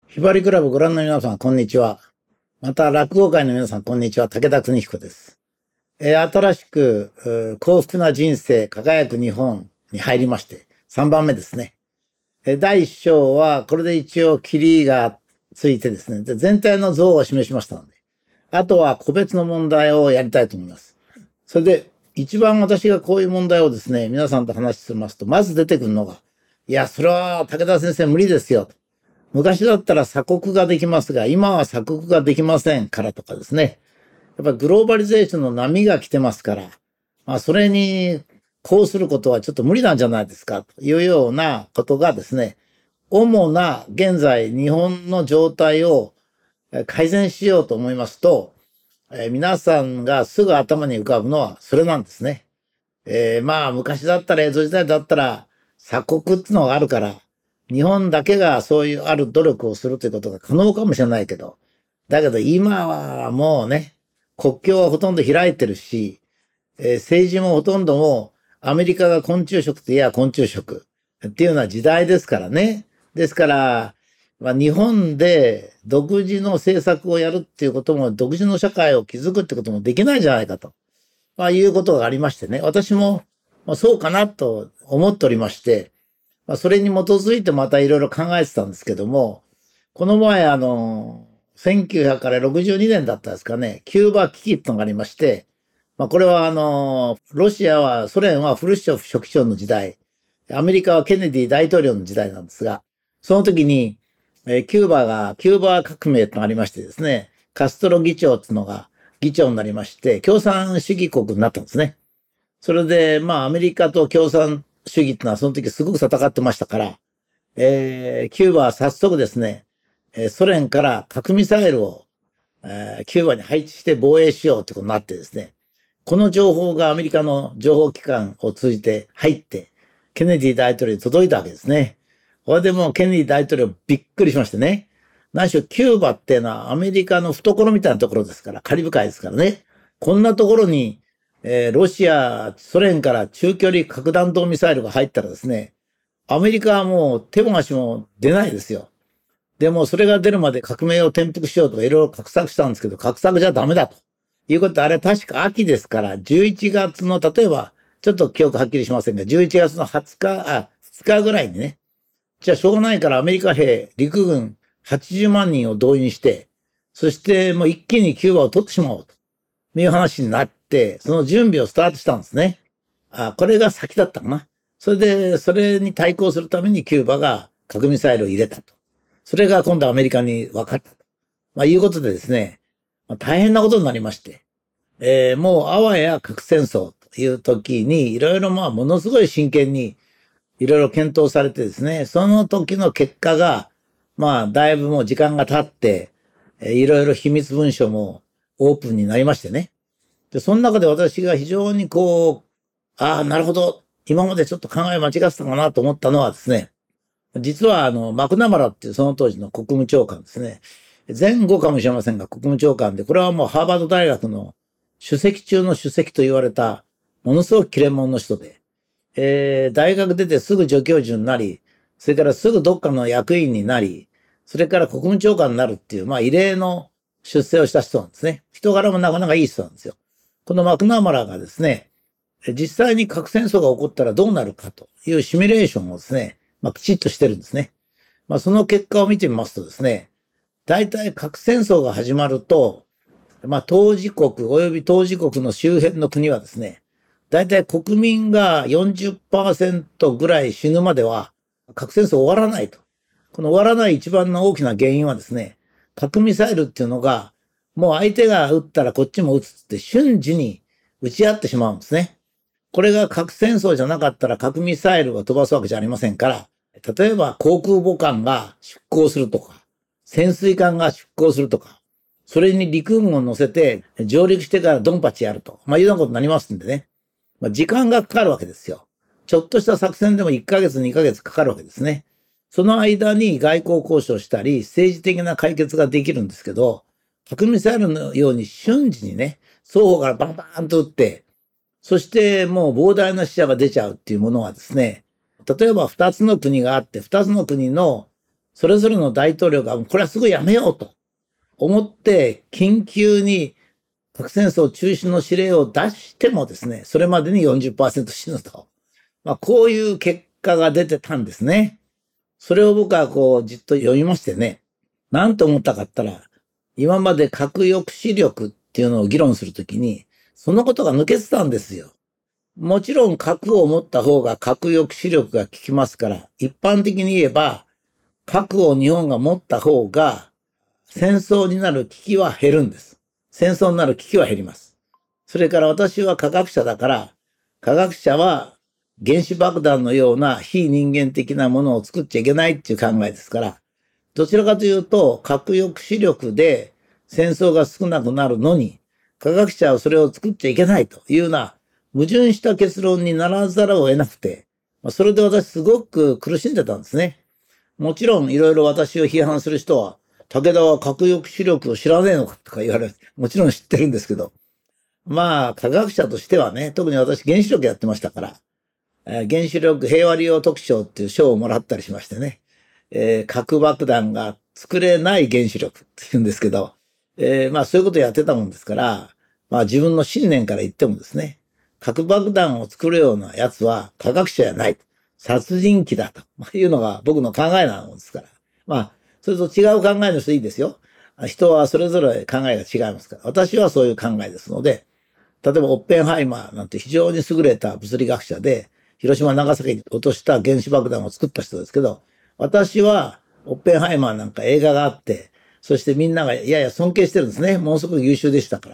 ひばりクラブご覧の皆さん、こんにちは。また、落語界の皆さん、こんにちは。武田邦彦です。新しく、幸福な人生、輝く日本に入りまして、3番目ですね。第1章は、これで一応、切りがついてですね、全体の像を示しましたので、あとは個別の問題をやりたいと思います。それで、一番私がこういう問題をですね、皆さんと話しますと、まず出てくるのが、いや、それは武田先生無理ですよ。昔だったら鎖国ができますが、今は鎖国ができませんからとかですね。やっぱりグローバリゼーションの波が来てますから、それにこうすることはちょっと無理なんじゃないですかというようなことがですね、主な現在日本の状態を改善しようと思いますと、皆さんがすぐ頭に浮かぶのはそれなんですね。昔だったら江戸時代だったら鎖国ってのがあるから、日本だけがそういうある努力をするということが可能かもしれないけど、だけど今はもうね、国境はほとんど開いてるし、政治もほとんどもうアメリカが昆虫食と言えば昆虫食っていうような時代ですからね。ですから、日本で独自の政策をやるっていうことも、独自の社会を築くってこともできないんじゃないかと。いうことがありましてね。私も、そうかなと思っておりまして、それに基づいてまたいろいろ考えてたんですけども、この前1962年だったですかね、キューバ危機ってのがありまして、これはロシアは、ソ連はフルシチョフ書記長の時代、アメリカはケネディ大統領の時代なんですが、その時に、キューバ革命とありましてですね、カストロ議長っていうのが議長になりまして、共産主義国になったんですね。それで、アメリカと共産主義ってのはその時すごく戦ってましたから、キューバは早速ですね、ソ連から核ミサイルを、キューバに配置して防衛しようってことになってですね、この情報がアメリカの情報機関を通じて入って、ケネディ大統領に届いたわけですね。これでもうケネディ大統領びっくりしましてね。何しろキューバっていうのはアメリカの懐みたいなところですから、カリブ海ですからね。こんなところに、ロシア、ソ連から中距離核弾頭ミサイルが入ったらですね、アメリカはもう手も足も出ないですよ。でもそれが出るまで革命を転覆しようとかいろいろ画策したんですけど、画策じゃダメだと。いうことで、あれ確か秋ですから、11月の、例えば、ちょっと記憶はっきりしませんが、11月の20日、2日ぐらいにね、じゃあしょうがないからアメリカ兵、陸軍80万人を動員して、そしてもう一気にキューバを取ってしまおうという話になって、その準備をスタートしたんですね。これが先だったかな。それで、それに対抗するためにキューバが核ミサイルを入れたと。それが今度アメリカに分かったと。いうことでですね、大変なことになりまして、もうあわや核戦争という時に、いろいろものすごい真剣にいろいろ検討されてですね、その時の結果が、だいぶもう時間が経って、いろいろ秘密文書もオープンになりましてね。で、その中で私が非常になるほど、今までちょっと考え間違ってたかなと思ったのはですね、実はマクナマラっていうその当時の国務長官ですね。前後かもしれませんが、国務長官で、これはもうハーバード大学の首席中の首席と言われた、ものすごく切れ者の人で、大学出てすぐ助教授になり、それからすぐどっかの役員になり、それから国務長官になるっていう、異例の出世をした人なんですね。人柄もなかなかいい人なんですよ。このマクナマラがですね、実際に核戦争が起こったらどうなるかというシミュレーションをですね、きちっとしてるんですね。その結果を見てみますとですね、大体核戦争が始まると、当事国及び当事国の周辺の国はですね、大体国民が40%ぐらい死ぬまでは核戦争終わらないと。この終わらない一番の大きな原因はですね、核ミサイルっていうのが、もう相手が撃ったらこっちも撃つって瞬時に撃ち合ってしまうんですね。これが核戦争じゃなかったら核ミサイルを飛ばすわけじゃありませんから、例えば航空母艦が出港するとか、潜水艦が出港するとか、それに陸軍を乗せて上陸してからドンパチやると、いうようなことになりますんでね。時間がかかるわけですよ。ちょっとした作戦でも1ヶ月、2ヶ月かかるわけですね。その間に外交交渉したり、政治的な解決ができるんですけど、核ミサイルのように瞬時にね、双方からバンバーンと撃って、そしてもう膨大な死者が出ちゃうっていうものはですね、例えば2つの国があって、2つの国のそれぞれの大統領が、これはすぐやめようと思って、緊急に核戦争中止の指令を出してもですね、それまでに 40% 死ぬと。こういう結果が出てたんですね。それを僕はじっと読みましてね、なんと思ったかったら、今まで核抑止力っていうのを議論するときに、そのことが抜けてたんですよ。もちろん核を持った方が核抑止力が効きますから、一般的に言えば、核を日本が持った方が、戦争になる危機は減るんです。戦争になる危機は減ります。それから私は科学者だから、科学者は原子爆弾のような非人間的なものを作っちゃいけないっていう考えですから、どちらかというと、核抑止力で戦争が少なくなるのに、科学者はそれを作っちゃいけないというような矛盾した結論にならざるを得なくて、それで私すごく苦しんでたんですね。もちろんいろいろ私を批判する人は、武田は核抑止力を知らねえのかとか言われる。もちろん知ってるんですけど。科学者としてはね、特に私原子力やってましたから、原子力平和利用特賞っていう賞をもらったりしましてね、核爆弾が作れない原子力って言うんですけど、そういうことやってたもんですから、自分の信念から言ってもですね、核爆弾を作るようなやつは科学者じゃない。殺人鬼だというのが僕の考えなもんですから。それと違う考えの人いいですよ。人はそれぞれ考えが違いますから。私はそういう考えですので、例えばオッペンハイマーなんて非常に優れた物理学者で、広島長崎に落とした原子爆弾を作った人ですけど、私はオッペンハイマーなんか映画があって、そしてみんながいやいや尊敬してるんですね。ものすごく優秀でしたから。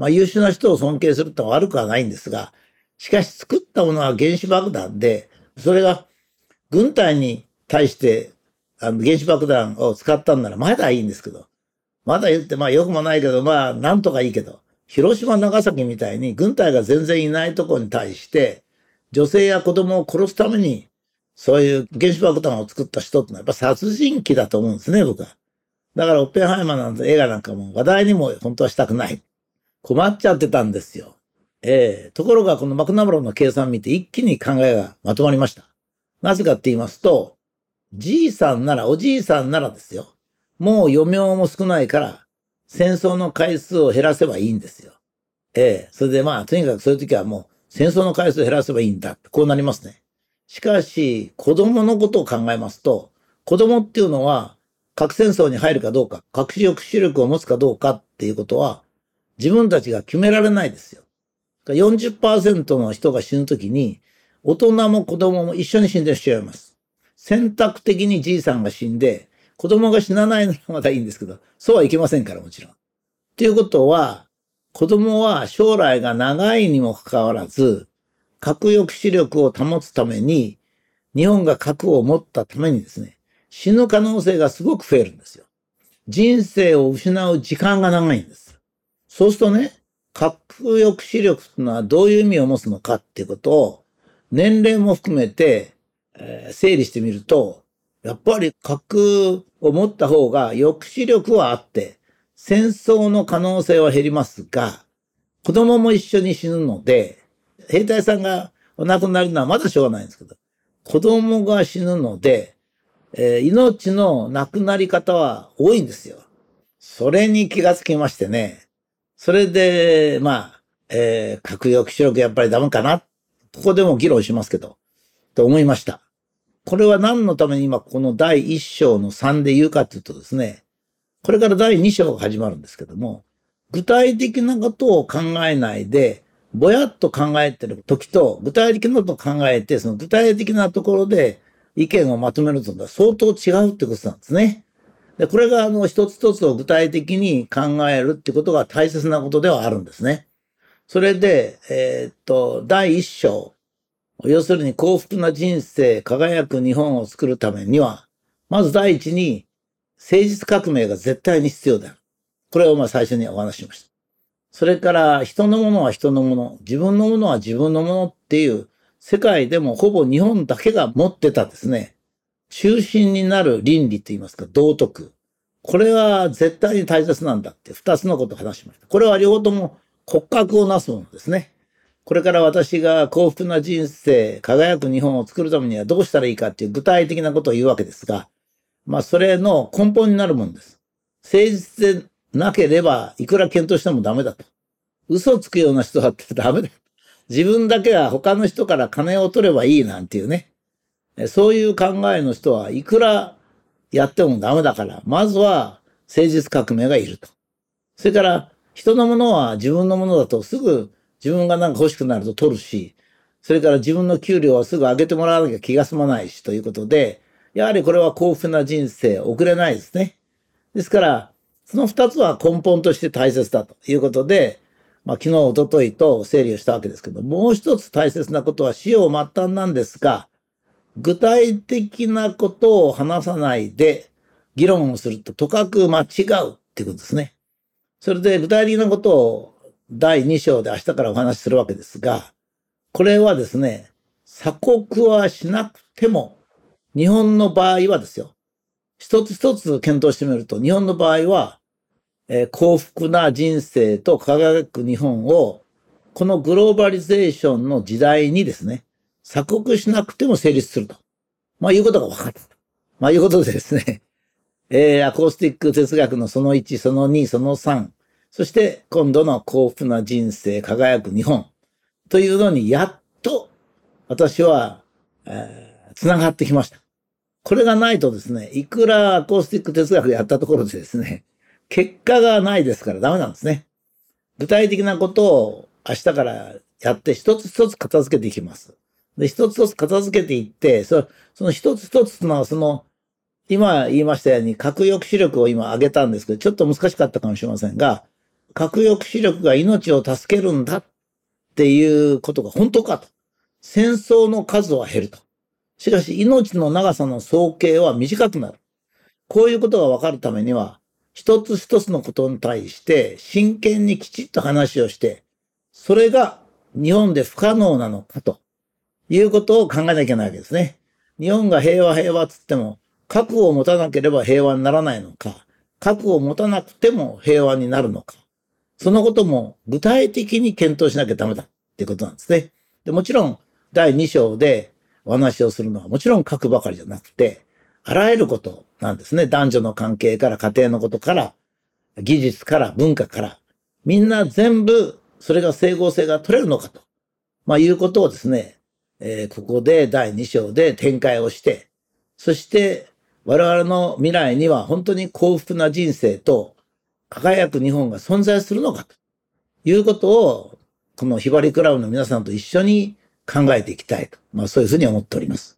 優秀な人を尊敬するってのは悪くはないんですが、しかし作ったものは原子爆弾で、それが軍隊に対して原子爆弾を使ったんならまだいいんですけど、まだ言って良くもないけど、なんとかいいけど、広島長崎みたいに軍隊が全然いないところに対して、女性や子供を殺すために、そういう原子爆弾を作った人ってのはやっぱ殺人鬼だと思うんですね、僕は。だからオッペンハイマーなんて映画なんかも話題にも本当はしたくない。困っちゃってたんですよ。ところがこのマクナムロの計算見て一気に考えがまとまりました。なぜかって言いますと、おじいさんならですよ。もう余命も少ないから、戦争の回数を減らせばいいんですよ。それでとにかくそういう時はもう戦争の回数を減らせばいいんだって、こうなりますね。しかし、子供のことを考えますと、子供っていうのは核戦争に入るかどうか、核抑止力を持つかどうかっていうことは、自分たちが決められないですよ。40% の人が死ぬときに、大人も子供も一緒に死んでしまいます。選択的にじいさんが死んで、子供が死なないのはまだいいんですけど、そうはいけませんから、もちろん。ということは、子供は将来が長いにもかかわらず、核抑止力を保つために、日本が核を持ったためにですね、死ぬ可能性がすごく増えるんですよ。人生を失う時間が長いんです。そうするとね、核抑止力というのはどういう意味を持つのかっていうことを、年齢も含めて、整理してみると、やっぱり核を持った方が抑止力はあって、戦争の可能性は減りますが、子供も一緒に死ぬので、兵隊さんがお亡くなりのはまだしょうがないんですけど、子供が死ぬので、命の亡くなり方は多いんですよ。それに気がつきましてね。それで、核抑止力やっぱりダメかな。ここでも議論しますけど、と思いました。これは何のために今この第1章の3で言うかというとですね、これから第2章が始まるんですけども、具体的なことを考えないで、ぼやっと考えてる時と、具体的なことを考えて、その具体的なところで意見をまとめるというのは相当違うってことなんですね。で、これが一つ一つを具体的に考えるってことが大切なことではあるんですね。それで、第1章。要するに幸福な人生、輝く日本を作るためには、まず第一に、誠実革命が絶対に必要である。これを最初にお話ししました。それから人のものは人のもの、自分のものは自分のものっていう、世界でもほぼ日本だけが持ってたですね、中心になる倫理と言いますか、道徳。これは絶対に大切なんだって二つのことを話しました。これは両方とも骨格をなすものですね。これから私が幸福な人生、輝く日本を作るためにはどうしたらいいかっていう具体的なことを言うわけですが、 それの根本になるものです。誠実でなければ、いくら検討してもダメだと。嘘をつくような人だってダメだ。自分だけは他の人から金を取ればいいなんていうね。そういう考えの人はいくらやってもダメだから、まずは誠実革命がいると。それから、人のものは自分のものだとすぐ自分がなんか欲しくなると取るし、それから自分の給料はすぐ上げてもらわなきゃ気が済まないしということで、やはりこれは幸福な人生送れないですね。ですから、その二つは根本として大切だということで、昨日、一昨日と整理をしたわけですけど、もう一つ大切なことは死を末端なんですが、具体的なことを話さないで議論をするととかく間違うっていうことですね。それで具体的なことを第2章で明日からお話しするわけですが、これはですね、鎖国はしなくても、日本の場合はですよ、一つ一つ検討してみると、日本の場合は、幸福な人生と輝く日本を、このグローバリゼーションの時代にですね、鎖国しなくても成立すると。いうことが分かった。いうことでですね、アコースティック哲学のその1、その2、その3、そして今度の幸福な人生、輝く日本というのにやっと私は、つながってきました。これがないとですね、いくらアコースティック哲学やったところでですね、結果がないですからダメなんですね。具体的なことを明日からやって一つ一つ片付けていきます。で、一つ一つ片付けていって、その一つ一つの今言いましたように核抑止力を今挙げたんですけど、ちょっと難しかったかもしれませんが、核抑止力が命を助けるんだっていうことが本当かと。戦争の数は減ると。しかし命の長さの総計は短くなる。こういうことが分かるためには、一つ一つのことに対して真剣にきちっと話をして、それが日本で不可能なのかということを考えなきゃいけないわけですね。日本が平和っつっても、核を持たなければ平和にならないのか、核を持たなくても平和になるのか、そのことも具体的に検討しなきゃダメだっていうことなんですね。で、もちろん第2章でお話をするのはもちろん核ばかりじゃなくて、あらゆることなんですね。男女の関係から家庭のことから、技術から文化から、みんな全部それが整合性が取れるのかと、いうことをですね、ここで第2章で展開をして、そして我々の未来には本当に幸福な人生と輝く日本が存在するのかということを、このひばりクラブの皆さんと一緒に考えていきたいと、そういうふうに思っております。